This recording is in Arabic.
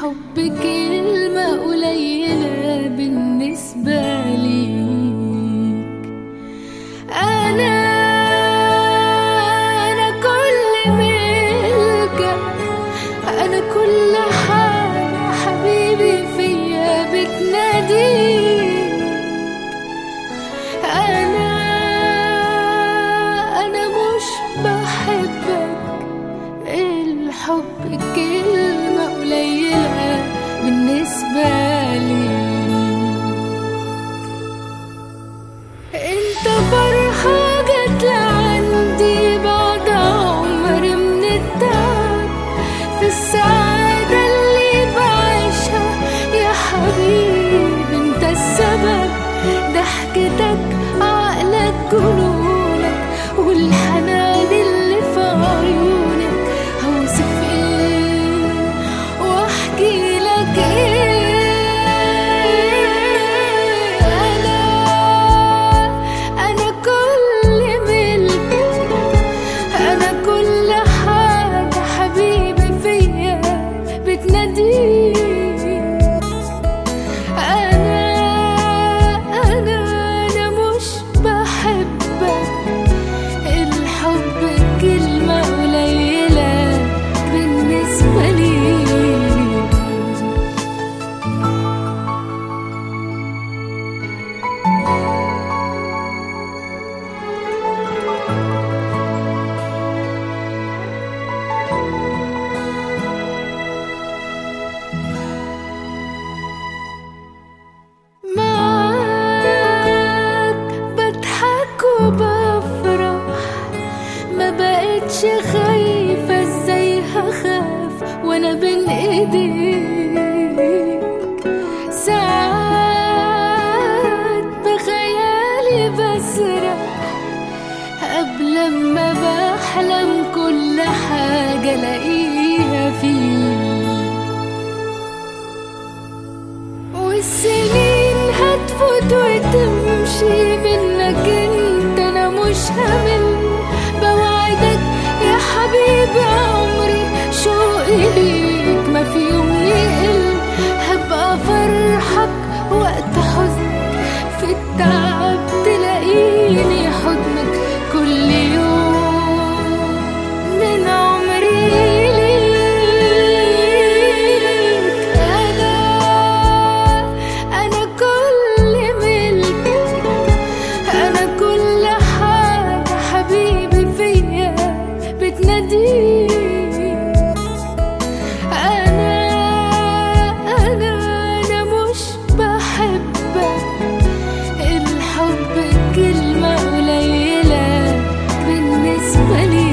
الحب كلمة قليلة بالنسبة ليك. أنا كل ملكك، أنا كل حاجة حبيبي فيا بتناديك. أنا مش بحبك، الحب كلمة قليلة بالنسبة لي. انت فرحة جت لعندي بعد عمر من التعب، في السعادة اللي بعيشها يا حبيبي انت السبب. ضحكتك عقلك جنونك والحنان اللي في عيونك، هوصف ايه واحكي لك ايه. انا كل ملكك، انا كل حاجة حبيبي فيا بتناديك. انا مش بحبك، الحب كلمة قليلة بالنسبة لي. معاك بضحك وبفرح، ما بقتش خايفة ازاي هخاف وانا بين ايديك. ساعات بخيالي بسرح قبل ما بحلم كل حاجة الاقيها فيك. والسنين هتفوت وتمشي منك انت، انا مش همل. بوعدك يا حبيبي عمري شوقي ليك ما في يوم يقل. هبقى فرحك وقت حزنك، في التعب تلاقيني حضنك كل يوم من عمري ليك. أنا كل ملكك، أنا كل حاجة حبيبي فيا بتناديك. أنا مش بحبك، الحب كلمة قليلة بالنسبة لي.